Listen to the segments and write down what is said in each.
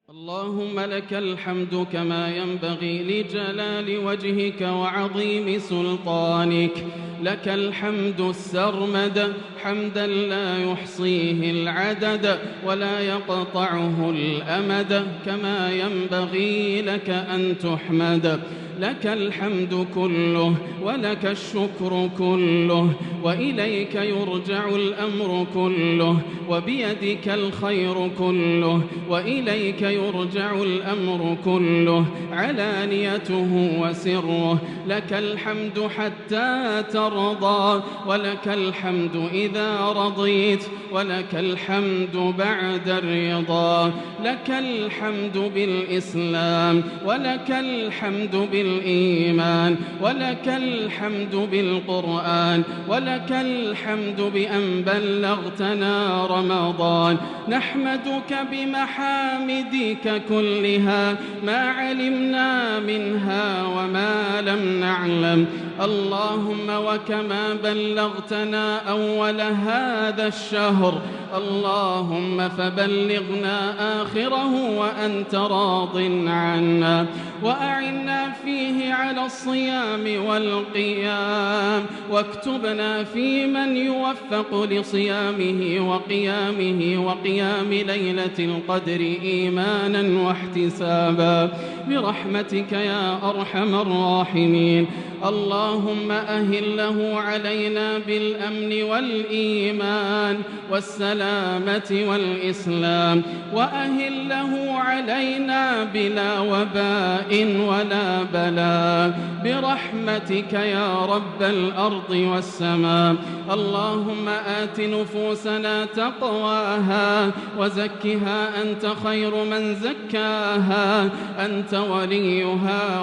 اللهم لك الحمد كما ينبغي لجلال وجهك وعظيم سلطانك. لك الحمد السرمد حمدا لا يحصيه العدد ولا يقطعه الأمد، كما ينبغي لك أن تحمد. لك الحمد كله ولك الشكر كله، وإليك يرجع الأمر كله، وبيدك الخير كله، وإليك يرجع الأمر كله، علانيته وسره. لك الحمد حتى ترضى، ولك الحمد إذا رضيت، ولك الحمد بعد الرضا. لك الحمد بالإسلام، ولك الحمد بالإيمان، ولك الحمد بالقرآن، ولك الحمد بأن بلغتنا رمضان. نحمدك بمحامدك كلها، ما علمنا منها وما لم نعلم. اللهم وكما بلغتنا أول هذا الشهر، اللهم فبلغنا آخره وأنت راض عنا، وأعنا فيه على الصيام والقيام، واكتبنا في من يوفق لصيامه وقيامه وقيام ليلة القدر إيمانا واحتسابا برحمتك يا أرحم الراحمين. اللهم أهله علينا بالأمن والإيمان والسلامة والإسلام، وأهله علينا بلا وباء ولا بلاء برحمتك يا رب الأرض والسماء. اللهم آت نفوسنا تقواها وزكها أنت خير من زكاها، أنت وليها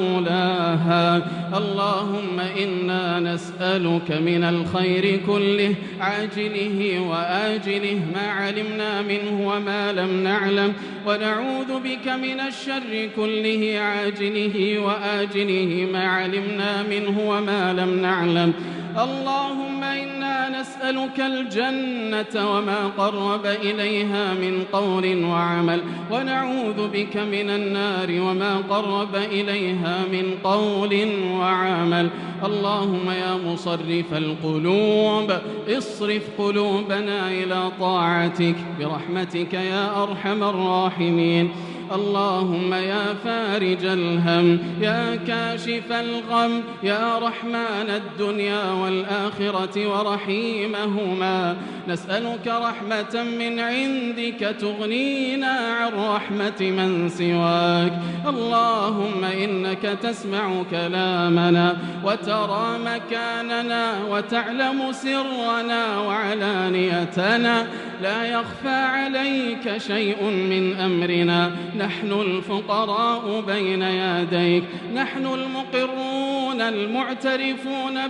ومولاها. اللهم إنا نسألك من الخير كله عاجله وآجله ما علمنا منه وما لم نعلم، ونعوذ بك من الشر كله عاجله وآجله ما علمنا منه وما لم نعلم. اللهم إنا نسألك الجنة وما قرب إليها من قول وعمل، ونعوذ بك من النار وما قرب إليها من قول وعمل. اللهم يا مصرف القلوب اصرف قلوبنا إلى طاعتك برحمتك يا أرحم الراحمين. اللهم يا فارج الهم، يا كاشف الغم، يا رحمن الدنيا والآخرة ورحيمهما، نسألك رحمة من عندك تغنينا عن رحمة من سواك. اللهم إنك تسمع كلامنا وترى مكاننا وتعلم سرنا وعلانيتنا، لا يخفى عليك شيء من أمرنا. نحن الفقراء بين يديك، نحن المقرون المعترفون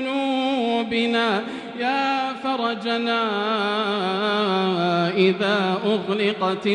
بذنوبنا، يا فرجنا إذا أغلقت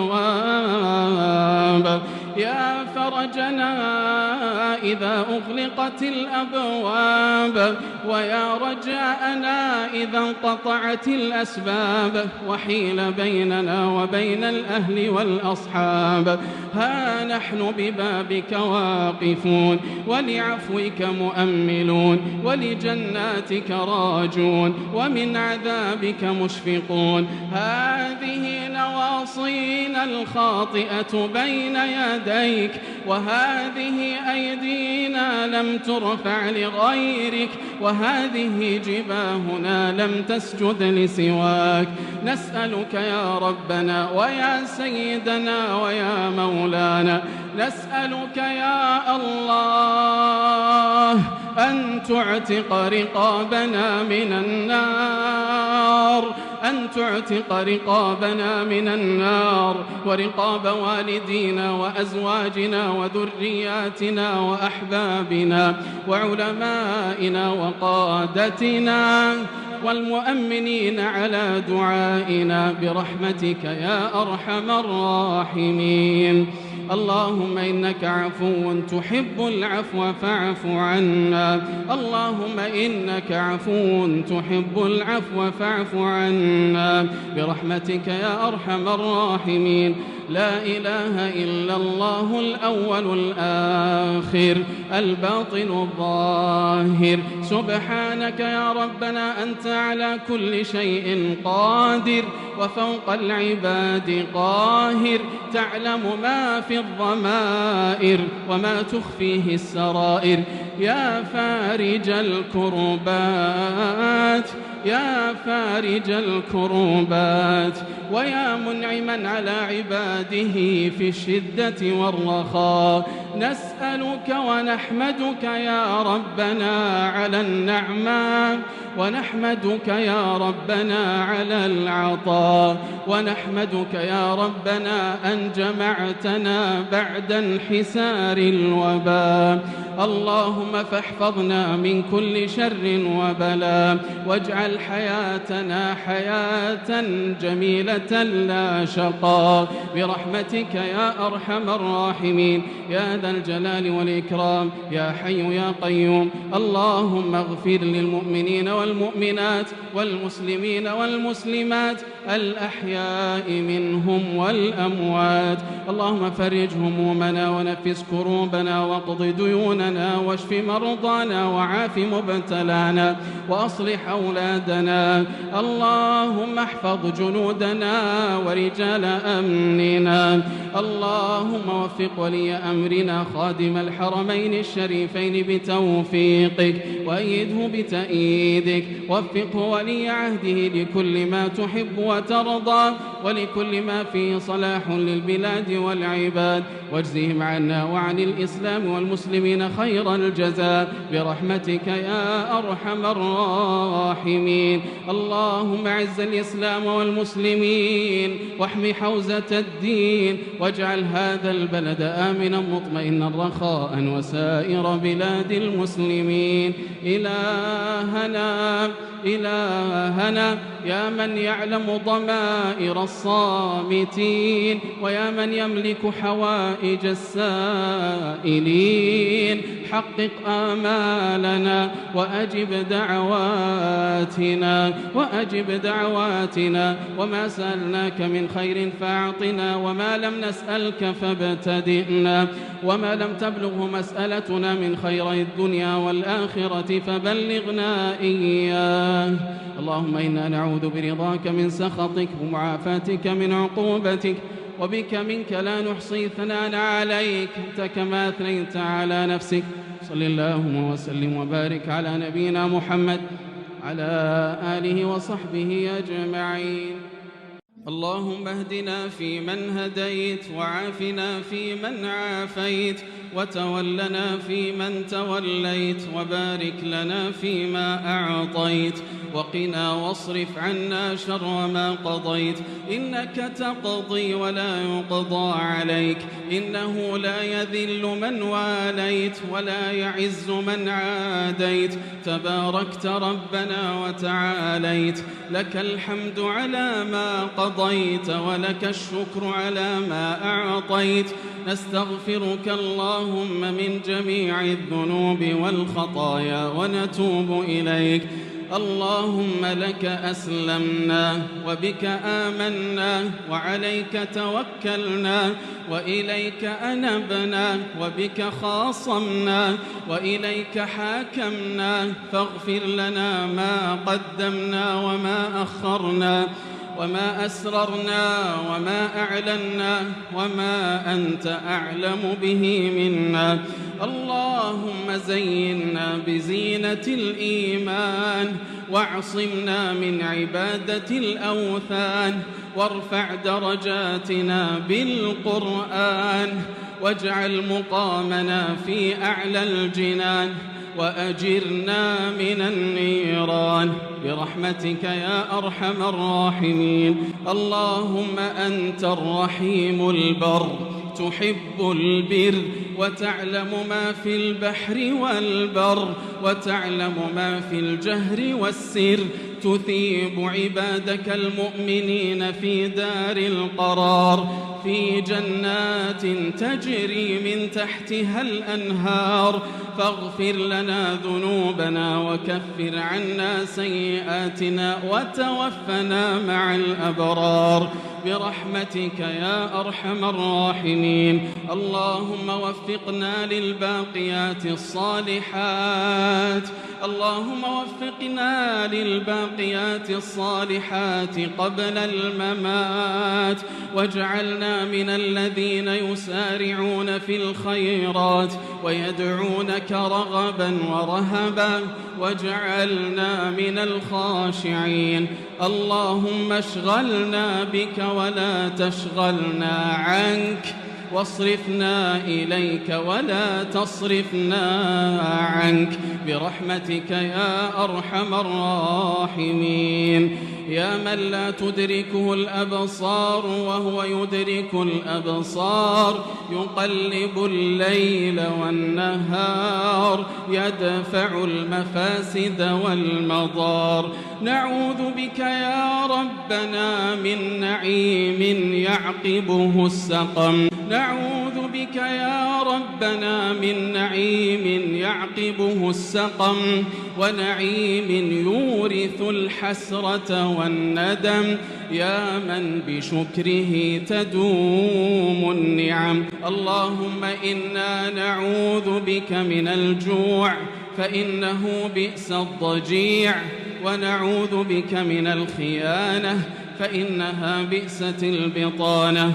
الأبواب، يا فرجنا إذا أغلقت الأبواب، ويا رجاءنا إذا انقطعت الأسباب وحيل بيننا وبين الأهل والأصحاب. ها نحن ببابك واقفون، ولعفوك مؤملون، ولجناتك راجون، ومن عذابك مشفقون. هذه نواصينا الخاطئة بين يديك، وهذه أيدينا لم ترفع لغيرك، وهذه جباهنا لم تسجد لسواك. نسألك يا ربنا ويا سيدنا ويا مولانا، نسألك يا الله أن تعتق رقابنا من النار، أن تعتق رقابنا من النار، ورقاب والدينا وأزواجنا وذرياتنا وأحبابنا وعلمائنا وقادتنا والمؤمنين على دعائنا برحمتك يا أرحم الراحمين. اللهم إنك عفو تحب العفو فاعف عنا، اللهم إنك عفو تحب العفو فاعف عنا برحمتك يا أرحم الراحمين. لا إله إلا الله الأول الآخر الباطن الظاهر. سبحانك يا ربنا أنت على كل شيء قادر وفوق العباد قاهر، تعلم ما في الضمائر وما تخفيه السرائر. يا فارج الكربات يا فارج الكربات ويا منعما على عباده في الشدة والرخاء، نسألك ونحمدك يا ربنا على النعماء، ونحمدك يا ربنا على العطاء، ونحمدك يا ربنا أن جمعتنا بعد انحسار الوباء. اللهم فاحفظنا من كل شر وبلاء، واجعل حياتنا حياة جميلة لا شقاء برحمتك يا أرحم الراحمين يا ذا الجلال والإكرام يا حي يا قيوم. اللهم اغفر للمؤمنين والمؤمنات والمسلمين والمسلمات الأحياء منهم والأموات. اللهم فرج همومنا ونفس كروبنا واقض ديوننا واشف مرضانا وعاف مبتلانا وأصلح أولادنا. اللهم احفظ جنودنا ورجال أمننا. اللهم وفق ولي أمرنا خادم الحرمين الشريفين بتوفيقك وأيده بتأييدك، وفقه ولي عهده لكل ما تحب وترضى ولكل ما فيه صلاح للبلاد والعباد، واجزهم عنا وعن الإسلام والمسلمين خير الجزاء برحمتك يا أرحم الراحمين. اللهم أعز الإسلام والمسلمين واحم حوزة الدين، واجعل هذا البلد آمنا مطمئنا رخاء وسائر بلاد المسلمين. إلهنا يا من يعلم ضمائر الصامتين ويا من يملك حوائج السائلين، حقق آمالنا وأجب دعواتنا وما سألناك من خير فأعطنا، وما لم نسألك فابتدئنا، وما لم تبلغه مسألتنا من خير الدنيا والآخرة فبلغنا إياه. اللهم إنا نعوذ برضاك من سخطك ومعافاتك من عقوبتك، وبك منك لا نحصي ثناء عليك أنت كما أثنيت على نفسك. صل اللهم وسلم وبارك على نبينا محمد على آله وصحبه أجمعين. اللهم اهدنا فيمن هديت، وعافنا فيمن عافيت، وتولنا فيمن توليت، وبارك لنا فيما أعطيت، وقنا واصرف عنا شر ما قضيت. إنك تقضي ولا يقضى عليك، إنه لا يذل من واليت ولا يعز من عاديت، تباركت ربنا وتعاليت. لك الحمد على ما قضيت ولك الشكر على ما أعطيت. نستغفرك اللهم من جميع الذنوب والخطايا ونتوب إليك. اللهم لك أسلمنا وبك آمنا وعليك توكلنا وإليك أنبنا وبك خاصمنا وإليك حاكمنا، فاغفر لنا ما قدمنا وما أخرنا وما أسررنا وما أعلنا وما أنت أعلم به منا. اللهم زينا بزينة الإيمان، واعصمنا من عبادة الأوثان، وارفع درجاتنا بالقرآن، واجعل مقامنا في أعلى الجنان، وأجرنا من النيران برحمتك يا أرحم الراحمين. اللهم أنت الرحيم البر، تحب البر، وتعلم ما في البحر والبر، وتعلم ما في الجهر والسر، تثيب عبادك المؤمنين في دار القرار في جنات تجري من تحتها الأنهار. فاغفر لنا ذنوبنا وكفر عنا سيئاتنا وتوفنا مع الأبرار برحمتك يا أرحم الراحمين. اللهم وفقنا للباقيات الصالحات، اللهم وفقنا للباقيات الصالحات قبل الممات، واجعلنا من الذين يسارعون في الخيرات ويدعونك رغبا ورهبا، واجعلنا من الخاشعين. اللهم اشغلنا بك ولا تشغلنا عنك، واصرفنا إليك ولا تصرفنا عنك برحمتك يا أرحم الراحمين. يا من لا تدركه الأبصار وهو يدرك الأبصار، يقلب الليل والنهار، يدفع المفاسد والمضار. نعوذ بك يا ربنا من نعيم يعقبه السقم، نعوذ بك يا ربنا من نعيم يعقبه السقم، ونعيم يورث الحسرة والندم، يا من بشكره تدوم النعم. اللهم إنا نعوذ بك من الجوع فإنه بئس الضجيع، ونعوذ بك من الخيانة فإنها بئست البطانة.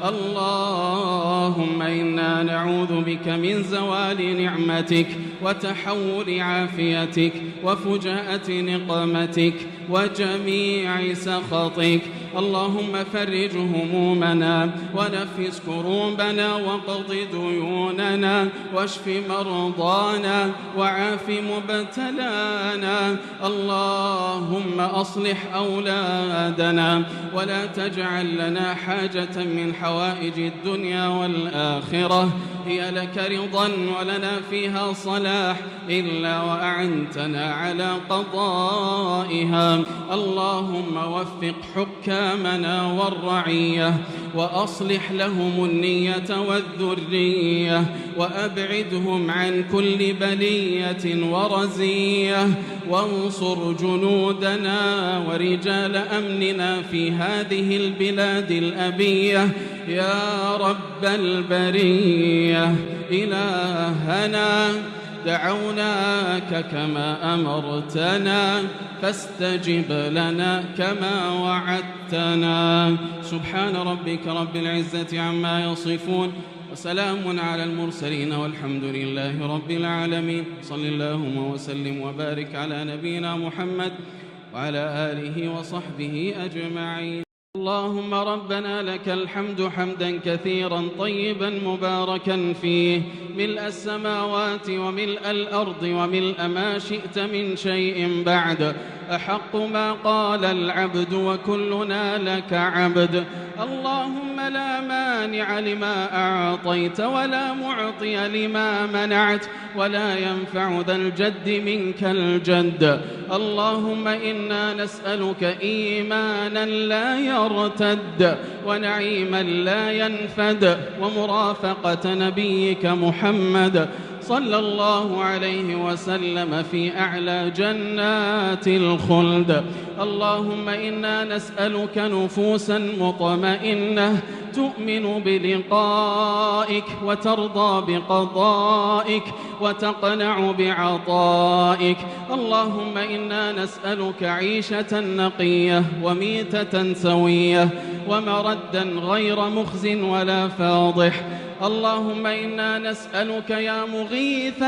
اللهم إنا نعوذ بك من زوال نعمتك وتحول عافيتك وفجاءة نقمتك وجميع سخطك. اللهم فرج همومنا ونفس كروبنا واقض ديوننا واشف مرضانا وعاف مبتلانا. اللهم أصلح أولادنا ولا تجعل لنا حاجة من حوائج الدنيا والآخرة هي لك رضا ولنا فيها صلاح إلا وأعنتنا على قضائها. اللهم وفق حكامنا والرعية وأصلح لهم النية والذرية، وأبعدهم عن كل بلية ورزية، وانصر جنودنا ورجال أمننا في هذه البلاد الأبية يا رب البرية. إلهنا دعوناك كما أمرتنا فاستجب لنا كما وعدتنا. سبحان ربك رب العزة عما يصفون، وسلام على المرسلين، والحمد لله رب العالمين. صل اللهم وسلم وبارك على نبينا محمد وعلى آله وصحبه أجمعين. اللهم ربنا لك الحمد حمدا كثيرا طيبا مباركا فيه، ملء السماوات وملء الأرض وملء ما شئت من شيء بعد. أحق ما قال العبد وكلنا لك عبد. اللهم لا مانع لما أعطيت ولا معطي لما منعت ولا ينفع ذا الجد منك الجد. اللهم إنا نسألك إيمانا لا يرتد ونعيما لا ينفد ومرافقة نبيك محمد صلى الله عليه وسلم في أعلى جنات الخلد. اللهم إنا نسألك نفوسا مطمئنة تؤمن بلقائك وترضى بقضائك وتقنع بعطائك. اللهم إنا نسألك عيشة نقية وميتة سوية ومردا غير مخز ولا فاضح. اللهم إنا نسألك يا مغيث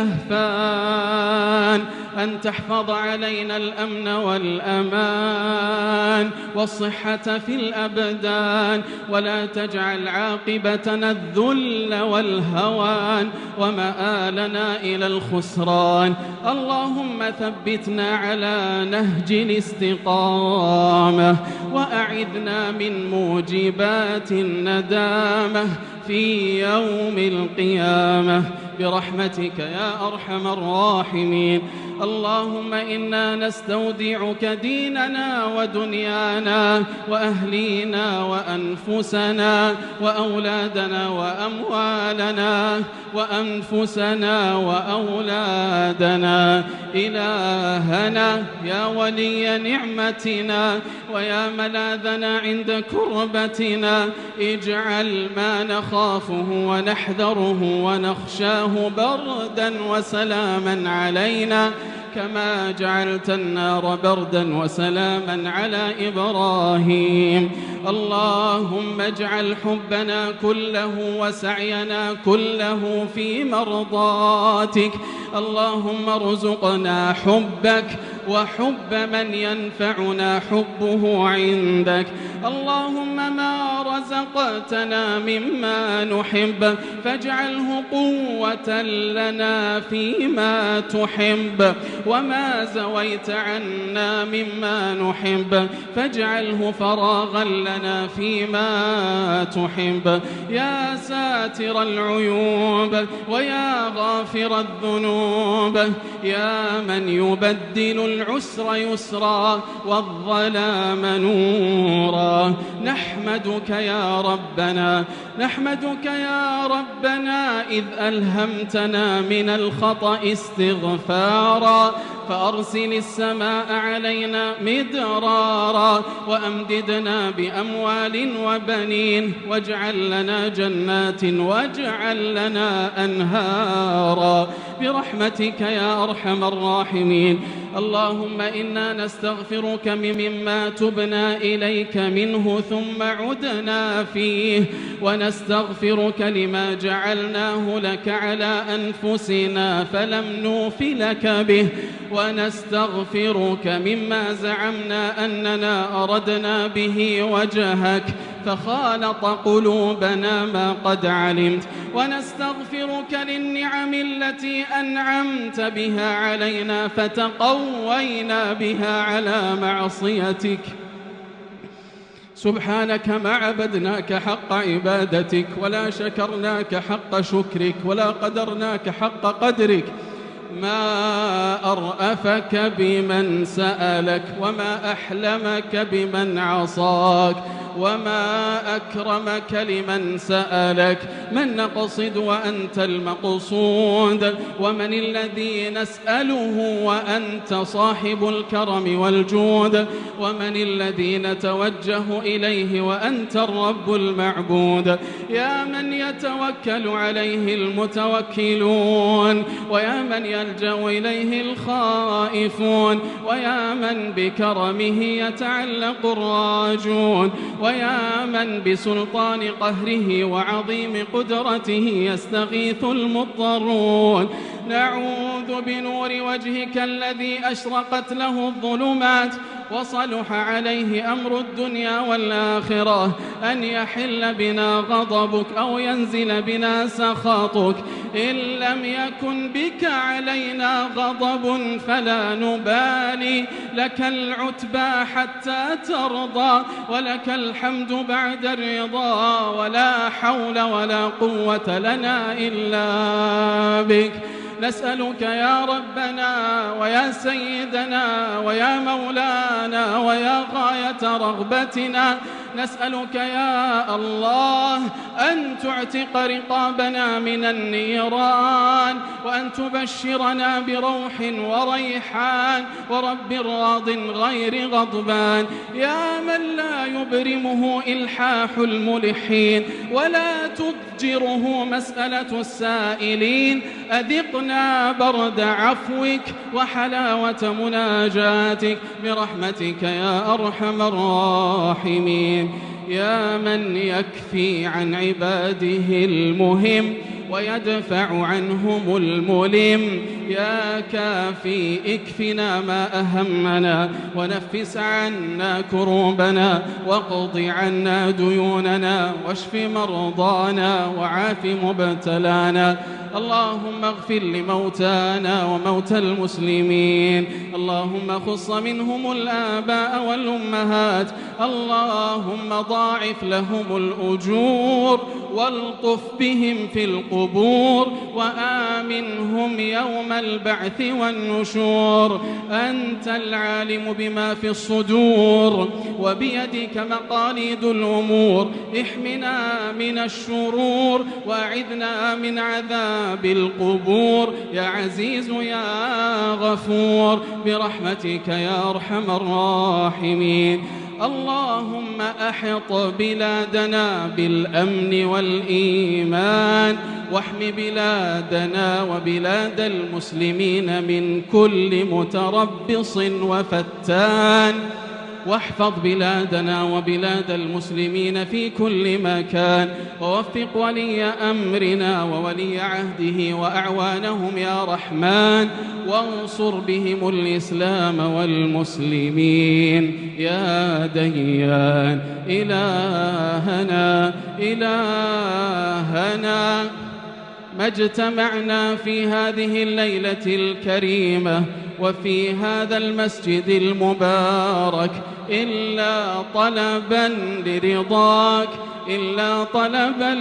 اللهفان أن تحفظ علينا الأمن والأمان والصحة في الأبدان، ولا تجعل عاقبتنا الذل والهوان ومآلنا إلى الخسران. اللهم ثبتنا على نهج الاستقامة وأعذنا من موجبات الندامة في يوم القيامة برحمتك يا أرحم الراحمين. اللهم إنا نستودعك ديننا ودنيانا وأهلينا وأنفسنا وأولادنا وأموالنا وأنفسنا وأولادنا. إلهنا يا ولي نعمتنا ويا ملاذنا عند كربتنا، اجعل ما نخافه ونحذره ونخشاه بردا وسلاما علينا كما جعلت النار بردا وسلاما على إبراهيم. اللهم اجعل حبنا كله وسعينا كله في مرضاتك. اللهم ارزقنا حبك وحب من ينفعنا حبه عندك. اللهم ما رزقتنا مما نحب فاجعله قوة لنا فيما تحب، وما زويت عنا مما نحب فاجعله فراغا لنا فيما تحب. يا ساتر العيوب ويا غافر الذنوب، يا من يبدل العسر يسرا والظلام نورا، نحمدك يا ربنا، نحمدك يا ربنا إذ ألهمتنا من الخطأ استغفارا، فأرسل السماء علينا مدرارا وأمددنا بأموال وبنين، واجعل لنا جنات واجعل لنا أنهارا برحمتك يا أرحم الراحمين. اللهم إنا نستغفرك مما تبنا إليك منه ثم عدنا فيه، ونستغفرك لما جعلناه لك على أنفسنا فلم نوف لك به، ونستغفرك مما زعمنا أننا أردنا به وجهك فخالط قلوبنا ما قد علمت، ونستغفرك للنعم التي أنعمت بها علينا فتقوينا بها على معصيتك. سبحانك ما عبدناك حق عبادتك ولا شكرناك حق شكرك ولا قدرناك حق قدرك. ما أرأفك بمن سألك وما أحلمك بمن عصاك وما أكرمك لمن سألك. من نقصد وأنت المقصود، ومن الذي نسأله وأنت صاحب الكرم والجود، ومن الذي نتوجه إليه وأنت الرب المعبود. يا من يتوكل عليه المتوكلون، ويا من يلجأ إليه الخائفون، ويا من بكرمه يتعلق الراجون، ويا من بسلطان قهره وعظيم قدرته يستغيث المضطرون. نعوذ بنور وجهك الذي أشرقت له الظلمات وصلح عليه أمر الدنيا والآخرة أن يحل بنا غضبك أو ينزل بنا سخطك. إن لم يكن بك علينا غضب فلا نبالي، لك العتبى حتى ترضى، ولك الحمد بعد الرضا، ولا حول ولا قوة لنا إلا بك. نسألك يا ربنا ويا سيدنا ويا مولانا ويا غاية رغبتنا، نسألك يا الله أن تعتق رقابنا من النيران، وأن تبشرنا بروح وريحان ورب راض غير غضبان. يا من لا يبرمه إلحاح الملحين ولا تضجره مسألة السائلين، أذقنا برد عفوك وحلاوة مناجاتك برحمتك يا أرحم الراحمين. يا من يكفي عن عباده المهم ويدفع عنهم الملم، يا كافي اكفنا ما أهمنا ونفس عنا كروبنا واقض عنا ديوننا واشف مرضانا وعاف مبتلانا. اللهم اغفر لموتانا وموتى المسلمين، اللهم خص منهم الآباء والأمهات، اللهم ضاعف لهم الأجور والطف بهم في القبور وآمنهم يوم البعث والنشور. أنت العالم بما في الصدور، وبيدك مقاليد الأمور. احمنا من الشرور وأعذنا من عذاب القبور، يا عزيز يا غفور برحمتك يا أرحم الراحمين. اللهم أحط بلادنا بالأمن والإيمان، واحم بلادنا وبلاد المسلمين من كل متربص وفتان، واحفظ بلادنا وبلاد المسلمين في كل مكان، ووفق ولي أمرنا وولي عهده وأعوانهم يا رحمن، وانصر بهم الإسلام والمسلمين يا ديان. إلهنا ما اجتمعنا في هذه الليلة الكريمة وفي هذا المسجد المبارك إلا طلبا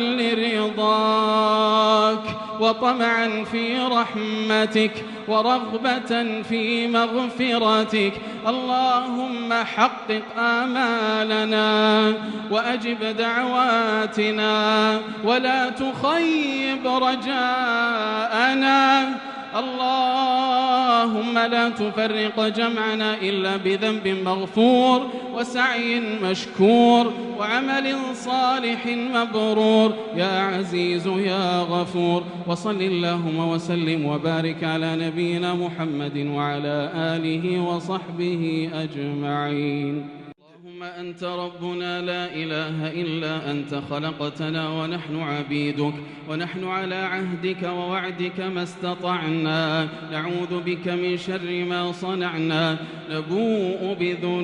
لرضاك وطمعا في رحمتك ورغبة في مغفرتك. اللهم حقق آمالنا وأجب دعواتنا ولا تخيب رجاءنا. اللهم لا تفرق جمعنا إلا بذنب مغفور وسعي مشكور وعمل صالح مبرور يا عزيز يا غفور. وصل اللهم وسلم وبارك على نبينا محمد وعلى آله وصحبه أجمعين. اللهم أنت ربنا لا إله إلا أنت، خلقتنا ونحن عبيدك، ونحن على عهدك ووعدك ما استطعنا، نعوذ بك من شر ما صنعنا، نبوء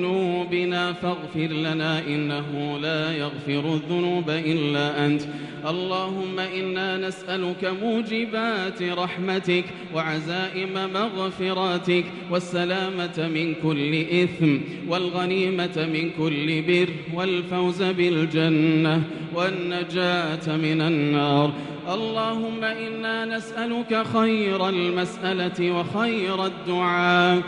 بذنوبنا فاغفر لنا إنه لا يغفر الذنوب إلا أنت. اللهم إنا نسألك موجبات رحمتك وعزائم مغفرتك والسلامة من كل إثم والغنيمة من كل بر والفوز بالجنة والنجاة من النار. اللهم إنا نسألك خير المسألة وخير الدعاء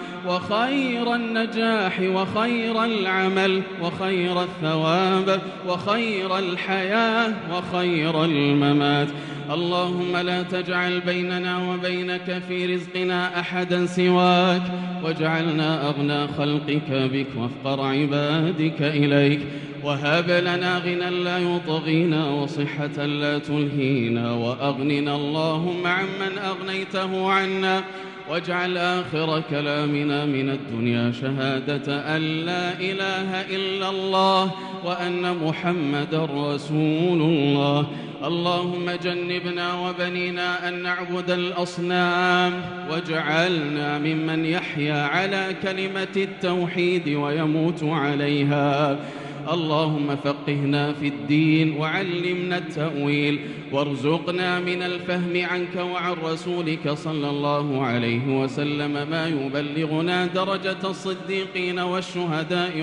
وخير النجاح وخير العمل وخير الثواب وخير الحياة وخير الممات. اللهم لا تجعل بيننا وبينك في رزقنا أحدا سواك، واجعلنا أغنى خلقك بك وافقر عبادك إليك، وهب لنا غنى لا يطغينا وصحة لا تلهينا، وأغننا اللهم عمن أغنيته عنا، واجعل آخر كلامنا من الدنيا شهادة أن لا إله إلا الله وأن محمدا رسول الله. اللهم جنبنا وبنينا أن نعبد الأصنام، واجعلنا ممن يحيا على كلمة التوحيد ويموت عليها. اللهم فقهنا في الدين وعلمنا التأويل، وارزقنا من الفهم عنك وعن رسولك صلى الله عليه وسلم ما يبلغنا درجة الصديقين والشهداء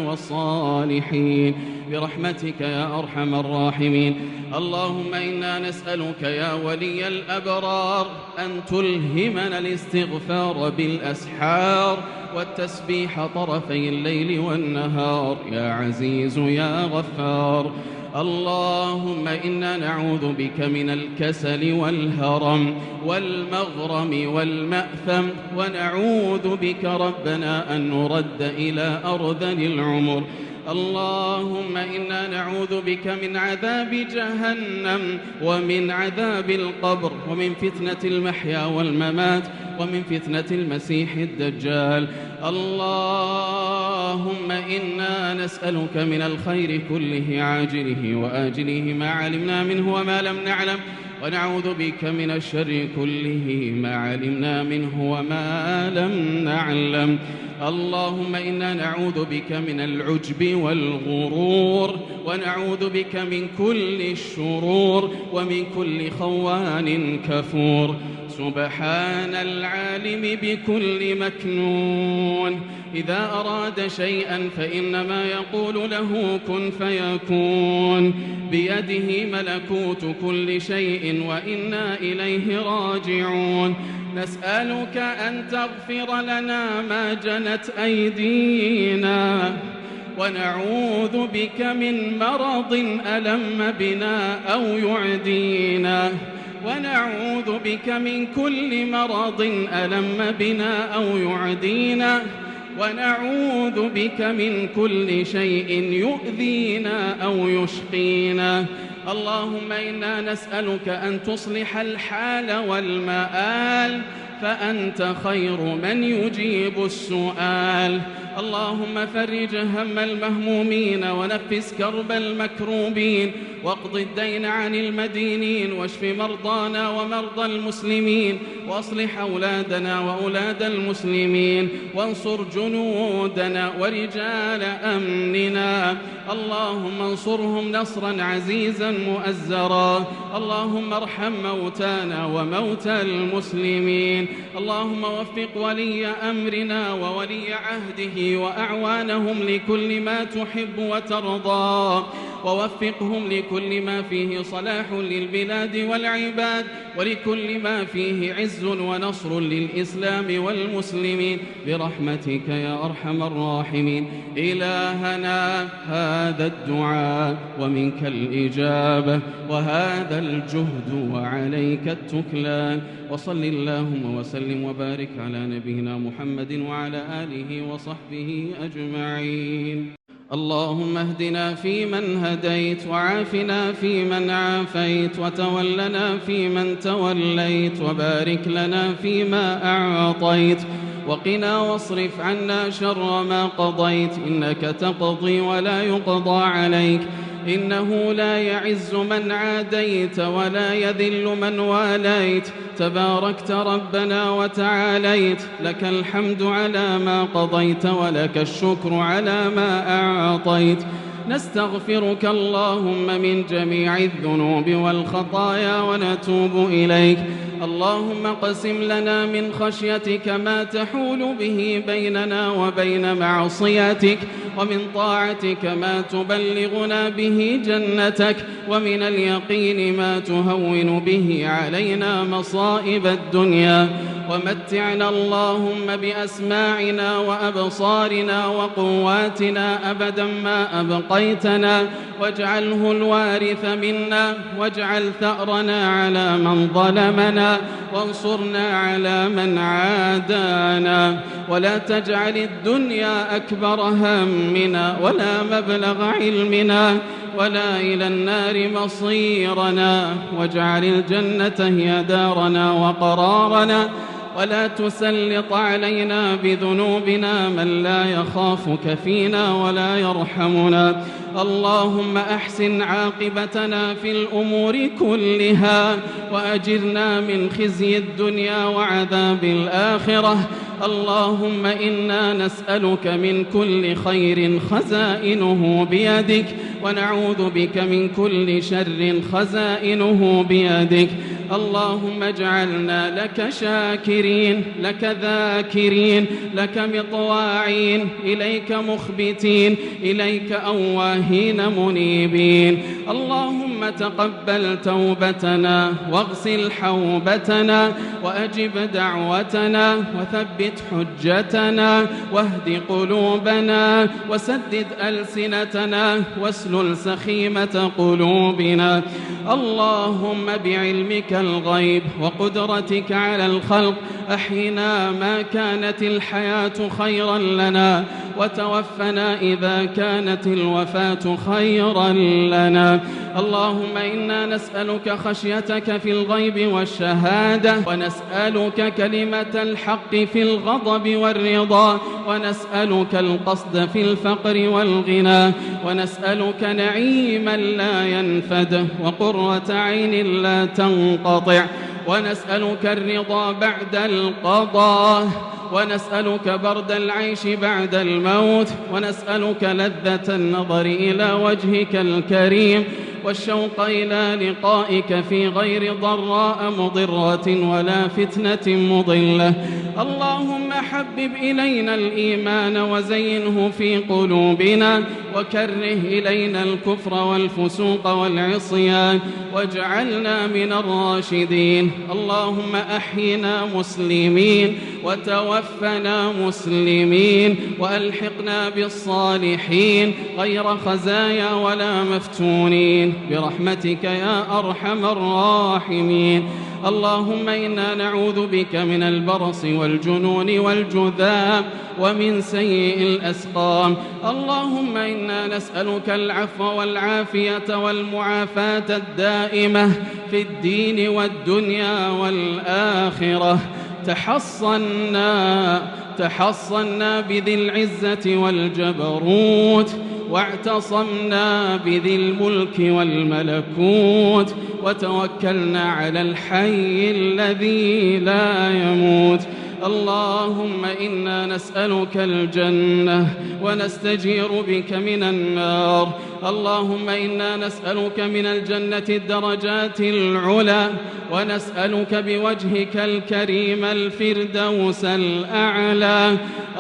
والصالحين برحمتك يا أرحم الراحمين. اللهم إنا نسألك يا ولي الأبرار أن تلهمنا الاستغفار بالأسحار والتسبيح طرفي الليل والنهار يا عزيز يا غفار. اللهم إنا نعوذ بك من الكسل والهرم والمغرم والمأثم، ونعوذ بك ربنا أن نرد إلى أرذل العمر. اللهم إنا نعوذ بك من عذاب جهنم ومن عذاب القبر ومن فتنة المحيا والممات ومن فتنة المسيح الدجال. اللهم إنا نسألك من الخير كله عاجله وآجله ما علمنا منه وما لم نعلم، ونعوذ بك من الشر كله ما علمنا منه وما لم نعلم. اللهم إنا نعوذ بك من العجب والغرور، ونعوذ بك من كل الشرور ومن كل خوان كفور. سبحان العالم بكل مكنون. إذا أراد شيئا فإنما يقول له كن فيكون. بيده ملكوت كل شيء وإنا إليه راجعون. نسألك أن تغفر لنا ما جنت أيدينا، ونعوذ بك من مرض ألم بنا أو يعدينا، ونعوذ بك من كل مرض ألم بنا أو يعدينا، ونعوذ بك من كل شيء يؤذينا أو يشقينا. اللهم إنا نسألك أن تصلح الحال والمآل، فأنت خير من يجيب السؤال. اللهم فرج هم المهمومين ونفس كرب المكروبين، واقض الدين عن المدينين، واشف مرضانا ومرضى المسلمين، واصلح أولادنا وأولاد المسلمين، وانصر جنودنا ورجال أمننا. اللهم انصرهم نصرا عزيزا مؤزرا. اللهم ارحم موتانا وموتى المسلمين. اللهم وفق ولي أمرنا وولي عهده وأعوانهم لكل ما تحب وترضى، ووفقهم لكل ما فيه صلاح للبلاد والعباد، ولكل ما فيه عز ونصر للإسلام والمسلمين، برحمتك يا أرحم الراحمين. إلهنا هذا الدعاء ومنك الإجابة، وهذا الجهد وعليك التكلان. وصل اللهم وسلم وبارك على نبينا محمد وعلى آله وصحبه أجمعين. اللهم اهدنا فيمن هديت، وعافنا فيمن عافيت، وتولنا فيمن توليت، وبارك لنا فيما أعطيت، وقنا واصرف عنا شر ما قضيت. إنك تقضي ولا يقضى عليك، إنه لا يعز من عاديت ولا يذل من واليت. تباركت ربنا وتعاليت، لك الحمد على ما قضيت، ولك الشكر على ما أعطيت. نستغفرك اللهم من جميع الذنوب والخطايا ونتوب إليك. اللهم اقسم لنا من خشيتك ما تحول به بيننا وبين معصيتك، ومن طاعتك ما تبلغنا به جنتك، ومن اليقين ما تهون به علينا مصائب الدنيا. ومتعنا اللهم بأسماعنا وأبصارنا وقواتنا أبدا ما أبقيتنا، واجعله الوارث منا، واجعل ثأرنا على من ظلمنا، وانصرنا على من عادانا، ولا تجعل الدنيا أكبر همنا ولا مبلغ علمنا ولا إلى النار مصيرنا، واجعل الجنة هي دارنا وقرارنا، ولا تسلط علينا بذنوبنا من لا يخافك فينا ولا يرحمنا. اللهم أحسن عاقبتنا في الأمور كلها، وأجرنا من خزي الدنيا وعذاب الآخرة. اللهم إنا نسألك من كل خير خزائنه بيدك، ونعوذ بك من كل شر خزائنه بيدك. اللهم اجعلنا لك شاكرين، لك ذاكرين، لك مطواعين، إليك مخبتين، إليك أواهين منيبين. اللهم تقبل توبتنا، واغسل حوبتنا، وأجب دعوتنا، وثبت حجتنا، واهد قلوبنا، وسدد ألسنتنا، واسلل سخيمة قلوبنا. اللهم بعلمك الغيب وقدرتك على الخلق أحينا ما كانت الحياة خيرا لنا، وتوفنا إذا كانت الوفاة خيرا لنا. اللهم إنا نسألك خشيتك في الغيب والشهادة، ونسألك كلمة الحق في الغضب والرضا، ونسألك القصد في الفقر والغنى، ونسألك نعيما لا ينفد، وقرة عين لا تنقطع، ونسألك الرضا بعد القضاء، ونسألك برد العيش بعد الموت، ونسألك لذة النظر إلى وجهك الكريم، والشوق إلى لقائك في غير ضراء مضرة ولا فتنة مضلة. اللهم حبب إلينا الإيمان وزينه في قلوبنا وكره إلينا الكفر والفسوق والعصيان واجعلنا من الراشدين. اللهم أحينا مسلمين وتوفنا مسلمين وألحقنا بالصالحين غير خزايا ولا مفتونين برحمتك يا أرحم الراحمين. اللهم إنا نعوذ بك من البرص والجنون والجذام ومن سيء الأسقام. اللهم إنا نسألك العفو والعافية والمعافاة الدائمة في الدين والدنيا والآخرة. تحصنا بذي العزة والجبروت واعتصمنا بذي الملك والملكوت وتوكلنا على الحي الذي لا يموت. اللهم إنا نسألك الجنة ونستجير بك من النار. اللهم إنا نسألك من الجنة الدرجات العلى ونسألك بوجهك الكريم الفردوس الأعلى.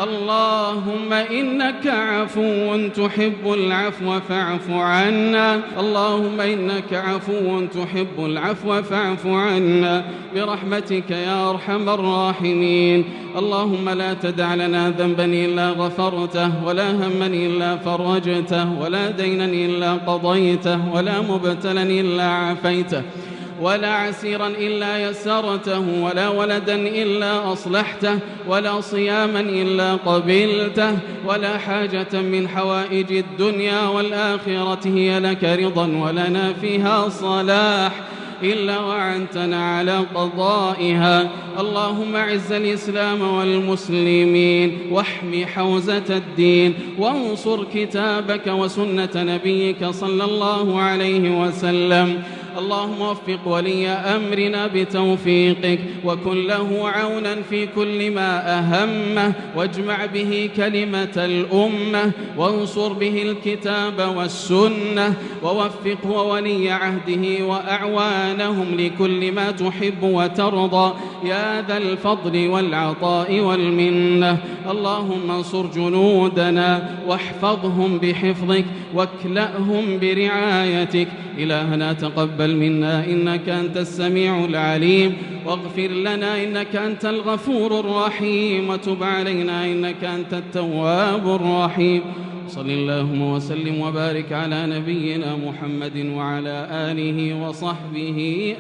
اللهم إنك عفو تحب العفو فاعف عنا. اللهم إنك عفو تحب العفو فاعف عنا برحمتك يا أرحم الراحمين. اللهم لا تدع لنا ذنبا إلا غفرته ولا هما إلا فرجته ولا دينا إلا قضيته ولا مبتلا إلا عافيته ولا عسيرا إلا يسرته ولا ولدا إلا أصلحته ولا صياما إلا قبلته ولا حاجة من حوائج الدنيا والآخرة هي لك رضا ولنا فيها صلاح إلا وعنتنا على قضائها. اللهم أعز الإسلام والمسلمين واحم حوزة الدين وانصر كتابك وسنة نبيك صلى الله عليه وسلم. اللهم وفق ولي أمرنا بتوفيقك وكن له عونا في كل ما أهمه واجمع به كلمة الأمة وانصر به الكتاب والسنة ووفقه وولي عهده وأعوانهم لكل ما تحب وترضى يا ذا الفضل والعطاء والمنة. اللهم انصر جنودنا واحفظهم بحفظك واكلأهم برعايتك. إلهنا تقبل منا إنك أنت السميع العليم واغفر لنا إنك أنت الغفور الرحيم وتب علينا إنك أنت التواب الرحيم. صل اللهم وسلم وبارك على نبينا محمد وعلى آله وصحبه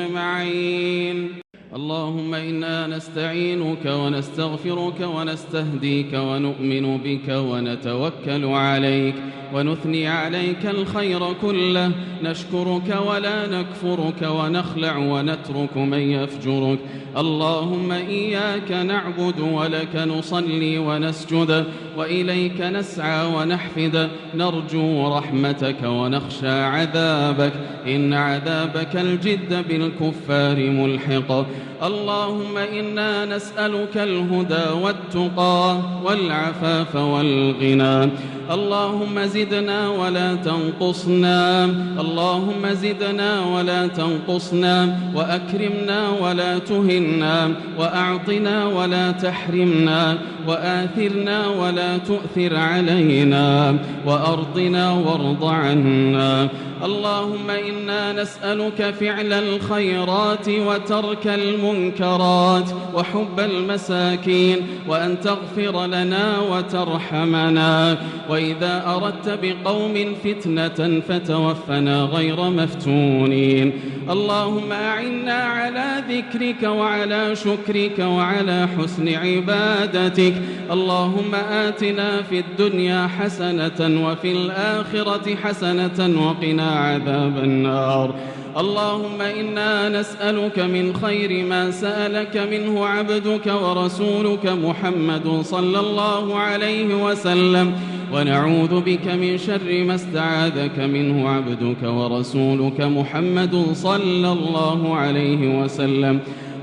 أجمعين. اللهم إنا نستعينك ونستغفرك ونستهديك ونؤمن بك ونتوكل عليك ونثني عليك الخير كله. نشكرك ولا نكفرك ونخلع ونترك من يفجرك. اللهم إياك نعبد ولك نصلي ونسجد وإليك نسعى ونحفد. نرجو رحمتك ونخشى عذابك إن عذابك الجد بالكفار ملحق. اللهم إنا نسألك الهدى والتقى والعفاف والغنى. اللهم زدنا ولا تنقصنا. اللهم زدنا ولا تنقصنا وأكرمنا ولا تهنا وأعطنا ولا تحرمنا وآثرنا ولا تؤثر علينا وأرضنا وارض عنا. اللهم إنا نسألك فعل الخيرات وترك المنكرات وحب المساكين وأن تغفر لنا وترحمنا. وإذا أردت بقوم فتنة فتوفنا غير مفتونين. اللهم أعنا على ذكرك وعلى شكرك وعلى حسن عبادتك. اللهم آتنا في الدنيا حسنة وفي الآخرة حسنة وقنا عذاب النار. اللهم إنا نسألك من خير ما سألك منه عبدك ورسولك محمد صلى الله عليه وسلم ونعوذ بك من شر ما استعاذك منه عبدك ورسولك محمد صلى الله عليه وسلم.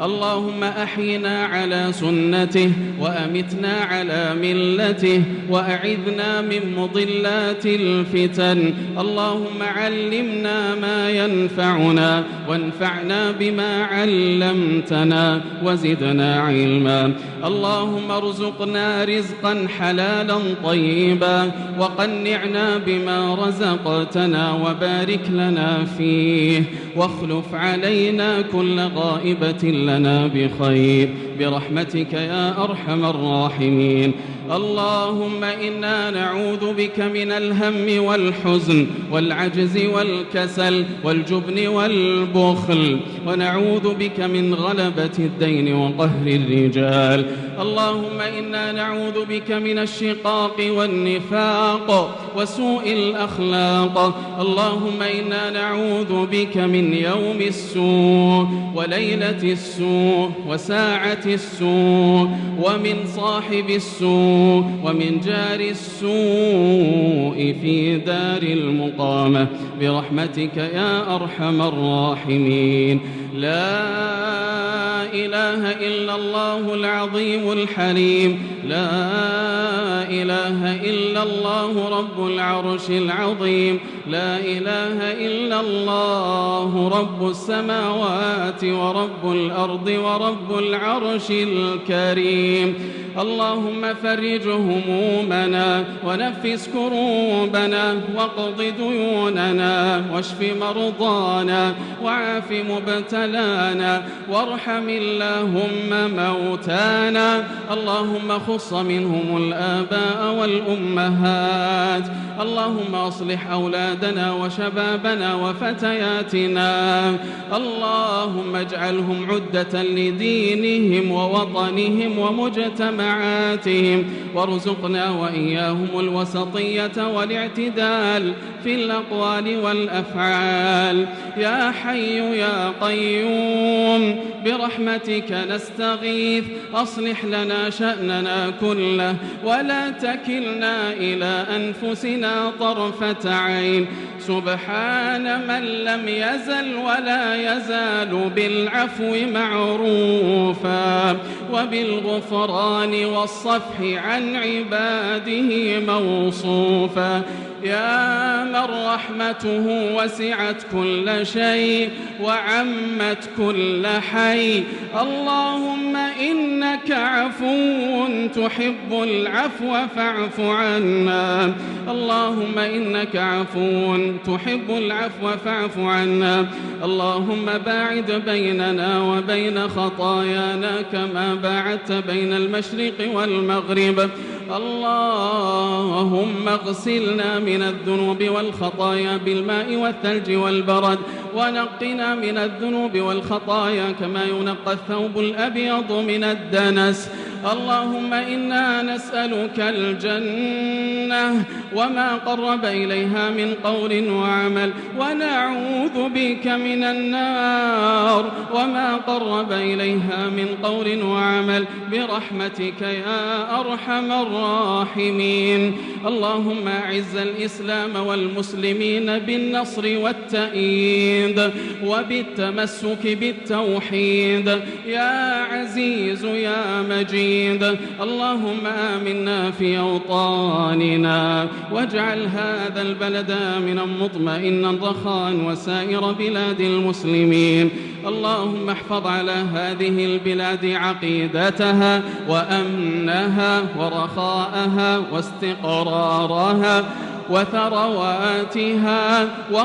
اللهم أحينا على سنته وأمتنا على ملته وأعذنا من مضلات الفتن. اللهم علمنا ما ينفعنا وانفعنا بما علمتنا وزدنا علما. اللهم ارزقنا رزقا حلالا طيبا وقنعنا بما رزقتنا وبارك لنا فيه واخلف علينا كل غائبة لنا بخير برحمتك يا أرحم الراحمين. اللهم إنا نعوذ بك من الهم والحزن والعجز والكسل والجبن والبخل، ونعوذ بك من غلبة الدين وقهر الرجال. اللهم إنا نعوذ بك من الشقاق والنفاق وسوء الأخلاق. اللهم إنا نعوذ بك من يوم السوء وليلة السوء وساعة السوء ومن صاحب السوء ومن جار السوء في دار المقامة برحمتك يا أرحم الراحمين. لا إله إلا الله العظيم الحليم، لا إله إلا الله رب العرش العظيم، لا إله إلا الله رب السماوات ورب الأرض ورب العرش الكريم. اللهم فرج همومنا ونفس كروبنا واقض ديوننا واشف مرضانا وعاف مبتلانا وارحم اللهم موتانا. اللهم خص منهم الآباء والأمهات. اللهم أصلح أولادنا وشبابنا وفتياتنا. اللهم اجعلهم عدة لدينهم ووطنهم ومجتمعاتهم، وارزقنا وإياهم الوسطية والاعتدال في الأقوال والأفعال. يا حي يا قيوم برحمتك نستغيث، أصلح لنا شأننا كله ولا تكلنا إلى أنفسنا طرفة عين. سبحان من لم يزل ولا يزال بالعفو معروفا وبالغفران والصفح عن عباده موصوفا. يا من رحمته وسعت كل شيء وعمت كل حي. اللهم إنك عفو تحب العفو فاعف عنا. اللهم إنك عفو تحب العفو فاعف عنا. اللهم باعد بيننا وبين خطايانا كما باعدت بين المشرق والمغرب. اللهم اغسلنا من الذنوب والخطايا بالماء والثلج والبرد، ونقنا من الذنوب والخطايا كما ينقى الثوب الأبيض من الدنس. اللهم إنا نسألك الجنة وما قرب إليها من قول وعمل، ونعوذ بك من النار وما قرب إليها من قول وعمل برحمتك يا أرحم الراحمين. اللهم أعز الإسلام والمسلمين بالنصر والتأييد وبالتمسك بالتوحيد يا عزيز يا مجيد. اللهم آمنا في أوطاننا واجعل هذا البلد آمنا مطمئنا رخاء وسائر بلاد المسلمين. اللهم احفظ على هذه البلاد عقيدتها وأمنها ورخاءها واستقرارها وثرواتها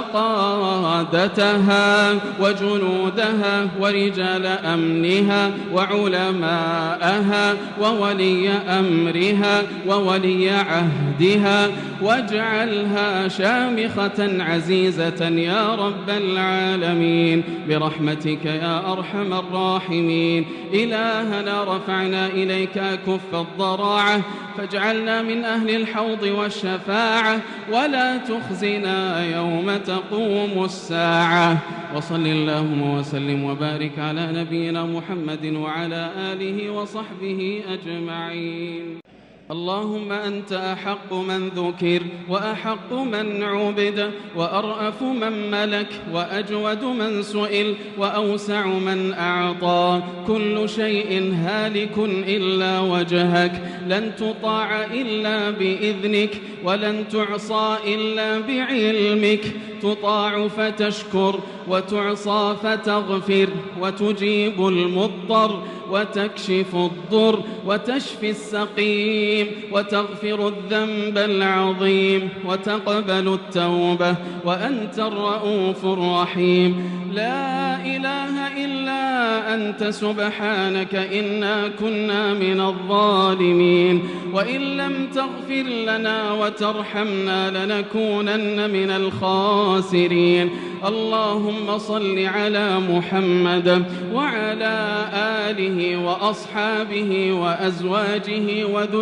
وقادتها وجنودها ورجال أمنها وعلماءها وولي أمرها وولي عهدها، واجعلها شامخة عزيزة يا رب العالمين برحمتك يا أرحم الراحمين. إلهنا رفعنا إليك كف الضراعة فاجعلنا من أهل الحوض والشفاعة ولا تخزنا يوم تقوم الساعة. وصل اللهم وسلم وبارك على نبينا محمد وعلى آله وصحبه أجمعين. اللهم أنت أحق من ذكر وأحق من عبد وأرأف من ملك وأجود من سئل وأوسع من أعطى. كل شيء هالك إلا وجهك، لن تطاع إلا بإذنك ولن تعصى إلا بعلمك. تطاع فتشكر وتعصى فتغفر وتجيب المضطر وتكشف الضر وتشفي السقيم وتغفر الذنب العظيم وتقبل التوبة وأنت الرؤوف الرحيم. لا إله إلا أنت سبحانك إنا كنا من الظالمين، وإن لم تغفر لنا وترحمنا لنكونن من الخاسرين. اللهم صل على محمد وعلى آله وأصحابه وأزواجه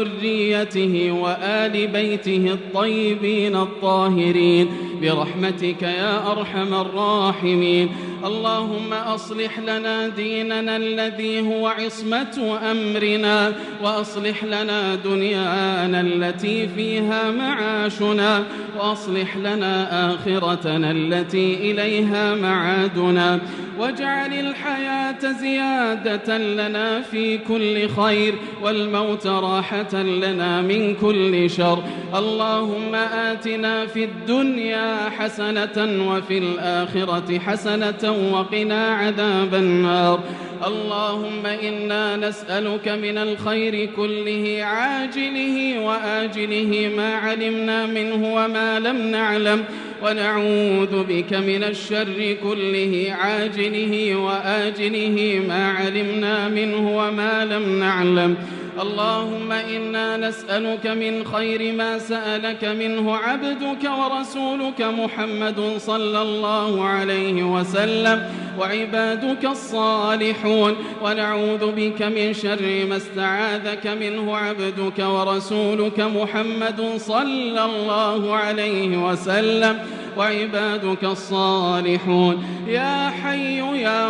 وذريته وآل بيته الطيبين الطاهرين برحمتك يا أرحم الراحمين. اللهم أصلح لنا ديننا الذي هو عصمة أمرنا، وأصلح لنا دنيانا التي فيها معاشنا، وأصلح لنا آخرتنا التي إليها معادنا، واجعل الحياة زيادة لنا في كل خير والموت راحة لنا من كل شر. اللهم آتنا في الدنيا حسنة وفي الآخرة حسنة وقنا عذاب النار. اللهم إنا نسألك من الخير كله عاجله وآجله ما علمنا منه وما لم نعلم، ونعوذ بك من الشر كله عاجله وآجله ما علمنا منه وما لم نعلم. اللهم إنا نسألك من خير ما سألك منه عبدك ورسولك محمد صلى الله عليه وسلم وعبادك الصالحون، ونعوذ بك من شر ما استعاذك منه عبدك ورسولك محمد صلى الله عليه وسلم وعبادك الصالحون. يا حي يا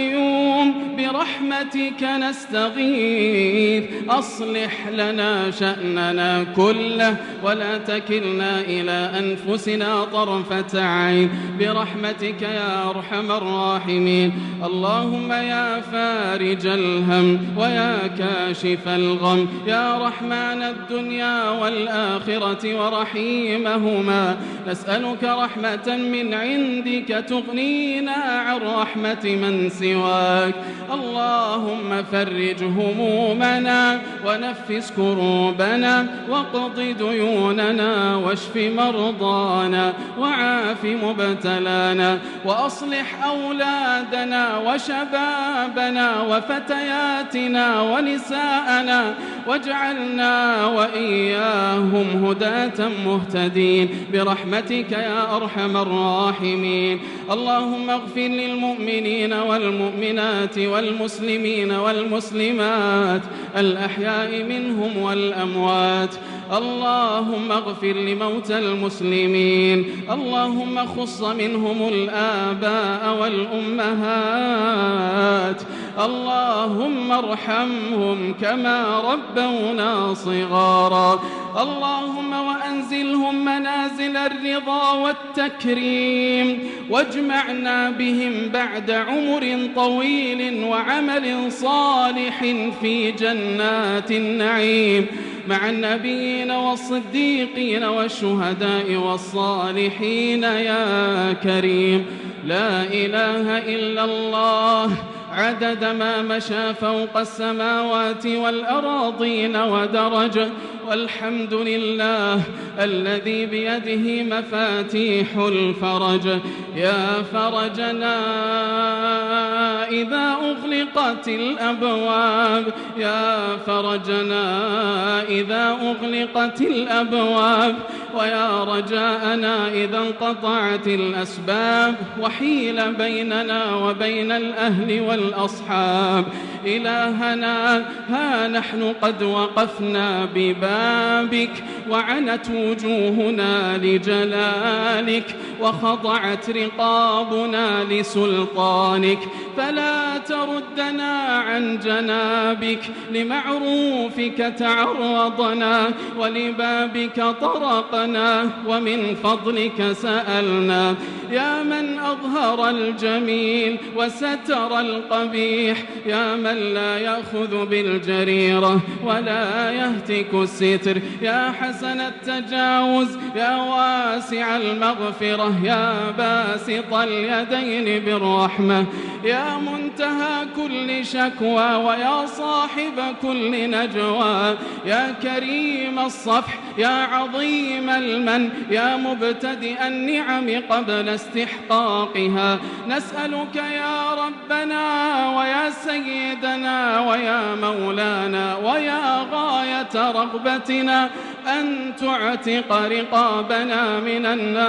قيوم برحمتك نستغيث، أصلح لنا شأننا كله ولا تكلنا إلى أنفسنا طرفة عين برحمتك يا أرحم الراحمين. اللهم يا فارج الهم ويا كاشف الغم يا رحمن الدنيا والآخرة ورحيمهما، نسألك رحمة من عندك تغنينا عن رحمة من سواك. اللهم فرج همومنا ونفس كروبنا واقض ديوننا واشف مرضانا وعاف مبتلانا، وأصلح أولادنا وشبابنا وفتياتنا ونساءنا، واجعلنا وإياهم هداة مهتدين برحمتك يا أرحم الراحمين. اللهم اغفر للمؤمنين والمؤمنات والمسلمين والمسلمات الأحياء منهم والأموات. اللهم اغفر لموتى المسلمين، اللهم خص منهم الآباء والأمهات، اللهم ارحمهم كما ربونا صغارا. اللهم وأنزلهم منازل الرضا والتكريم، واجمعنا بهم بعد عمر طويل وعمل صالح في جنات النعيم مع النبيين والصديقين والشهداء والصالحين يا كريم. لا إله إلا الله عدد ما مشى فوق السماوات والأراضين ودرج، والحمد لله الذي بيده مفاتيح الفرج. يا فرجنا إذا أغلقت الأبواب، يا فرجنا إذا أغلقت الأبواب، ويا رجاءنا إذا انقطعت الأسباب وحيل بيننا وبين الأهل والأصحاب. إلهنا ها نحن قد وقفنا ببابك وعنت وجوهنا لجلالك وخضعت رقابنا لسلطانك، فلا ولا تردنا عن جنابك. لمعروفك تعرضنا ولبابك طرقنا ومن فضلك سألنا. يا من أظهر الجميل وستر القبيح، يا من لا يأخذ بالجريرة ولا يهتك الستر، يا حسن التجاوز، يا واسع المغفرة، يا باسط اليدين بالرحمة، يا منتهى كل شكوى ويا صاحب كل نجوى، يا كريم الصفح، يا عظيم المن، يا مبتدئ النعم قبل استحقاقها. نسألك يا ربنا ويا سيدنا ويا مولانا ويا غاية رغبتنا أن تعتق رقابنا من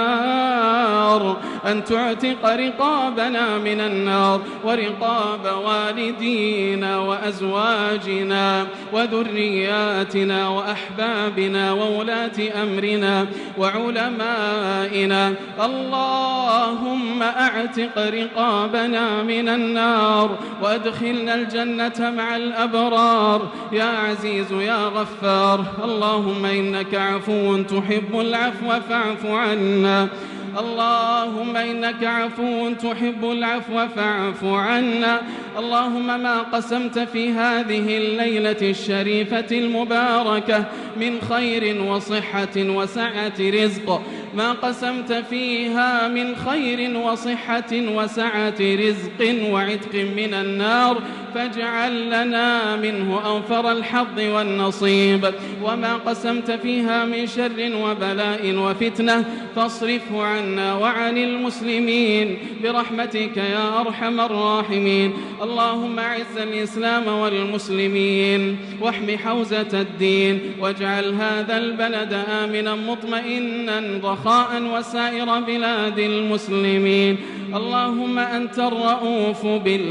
النار، أن تعتق رقابنا من النار ورقاب والدينا وأزواجنا وذرياتنا وأحبابنا وولاة أمرنا وعلمائنا. اللهم أعتق رقابنا من النار وأدخلنا الجنة مع الأبرار يا عزيز يا غفار. اللهم إنك عفو تحب العفو فاعف عنا. اللهم إنك عفو تحب العفو فاعف عنا. اللهم ما قسمت في هذه الليلة الشريفة المباركة من خير وصحة وسعة رزق، ما قسمت فيها من خير وصحة وسعة رزق وعتق من النار، فاجعل لنا منه أوفر الحظ والنصيب. وما قسمت فيها من شر وبلاء وفتنة فاصرفه عنا وعن المسلمين برحمتك يا أرحم الراحمين. اللهم أعز الإسلام والمسلمين واحم حوزة الدين، واجعل هذا البلد آمنا مطمئنا رخاء وسائر بلاد المسلمين. اللهم أنت الرؤوف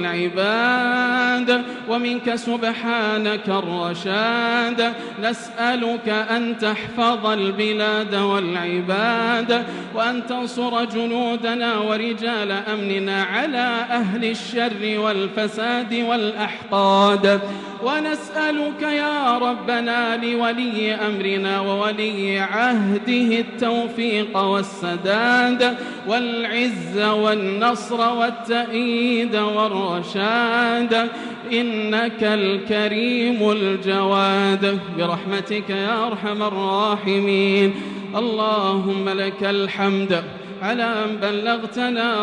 بالعباد ومنك سبحانك الرشاد. نسألك أن تحفظ البلاد والعباد وأن تنصر جنودنا ورجال أمننا على أهل الشر والفساد والأحقاد. ونسألك يا ربنا لولي أمرنا وولي عهده التوفيق والسداد والعز والنصر والتأييد والرشاد، إنك الكريم الجواد برحمتك يا أرحم الراحمين. اللهم لك الحمد على أن بلغتنا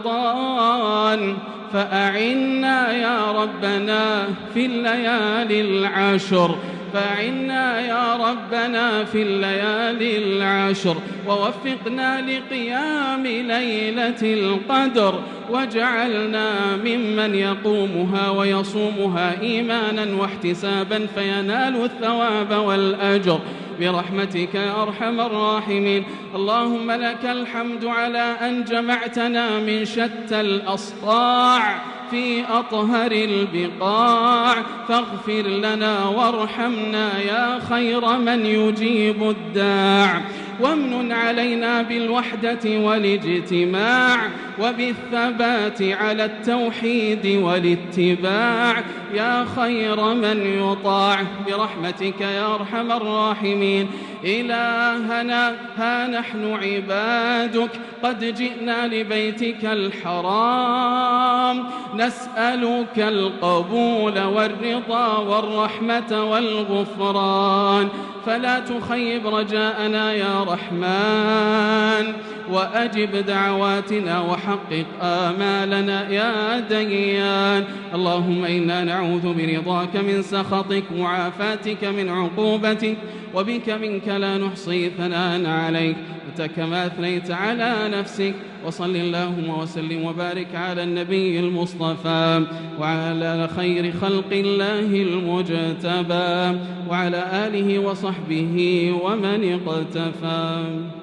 رمضان، فأعنا يا ربنا في الليالي العشر، فأعنا يا ربنا في الليالي العشر، ووفقنا لقيام ليلة القدر، واجعلنا ممن يقومها ويصومها إيمانا واحتسابا فينال الثواب والأجر برحمتك يا أرحم الراحمين. اللهم لك الحمد على أن جمعتنا من شتى الأصقاع في أطهر البقاع، فاغفر لنا وارحمنا يا خير من يجيب الداع، وامنن علينا بالوحدة والاجتماع وبالثبات على التوحيد والاتباع يا خير من يطاع برحمتك يا أرحم الراحمين. إلهنا ها نحن عبادك قد جئنا لبيتك الحرام، نسألك القبول والرضا والرحمة والغفران، فلا تخيب رجاءنا يا رحمن، وأجب دعواتنا وحقق آمالنا يا ديان. اللهم إنا نعوذ برضاك من سخطك وعافاتك من عقوبتك، وبك منك لا نحصي ثناء عليك أنت كما أثنيت على نفسك. وصل اللهم وسلم وبارك على النبي المصطفى وعلى خير خلق الله المجتبى وعلى آله وصحبه ومن اقتفى.